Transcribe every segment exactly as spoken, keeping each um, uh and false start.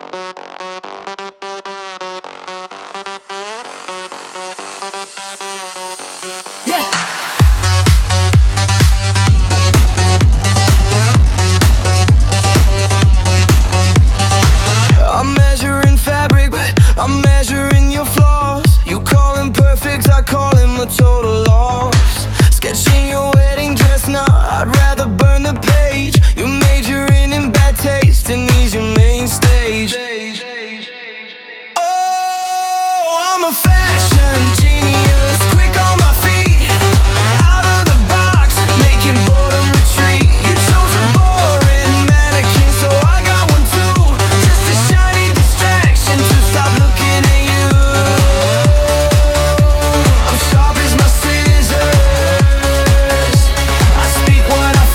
I'm measuring fabric, but I'm measuring your flaws. You call him perfect, I call him a total loss. Sketching your wedding dress now, I'd rather burn the page. You majoring in bad taste and he's your main stage. Oh, I'm a fashion genius, quick on my feet, out of the box, making boredom retreat. You chose a boring mannequin, so I got one too, just a shiny distraction to stop looking at you. I'm sharp as my scissors, I speak what I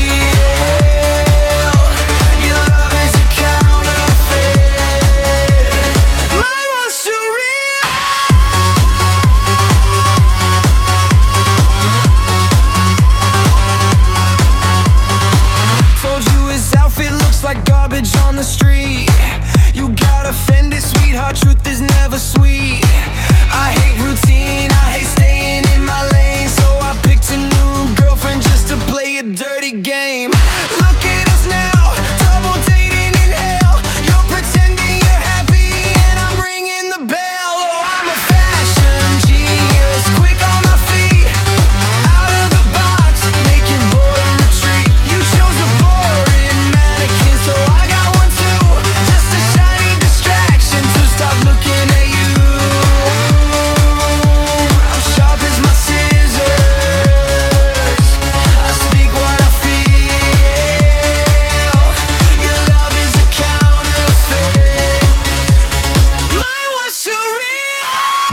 feel. Your love is a counterfeit, mine was surreal. Told you his outfit looks like garbage on the street. You got offended, sweetheart, truth is never sweet. I hate routine, I hate staying in my lane, so I picked a new girlfriend just to play a dirty game. Look at us now, double dating in hell. You're pretending you're happy and I'm ringing the bell. Oh, I'm a fashion genius, quick on my feet, out of the box, making boredom retreat. You chose a boring mannequin, so I got one too, just a shiny distraction to stop looking at you. I'm sharp as my scissors, I speak what I feel. Your love is a counterfeit, mine was surreal.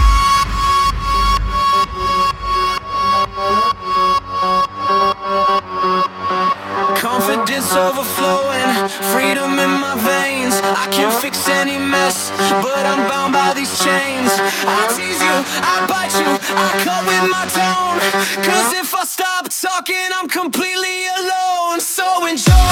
Confidence overflowing, freedom in my veins. I can't fix any mess, but I'm bound by these chains. I tease you, I bite you, I cut with my tone, cause if I stop talking I'm completely alone. So enjoy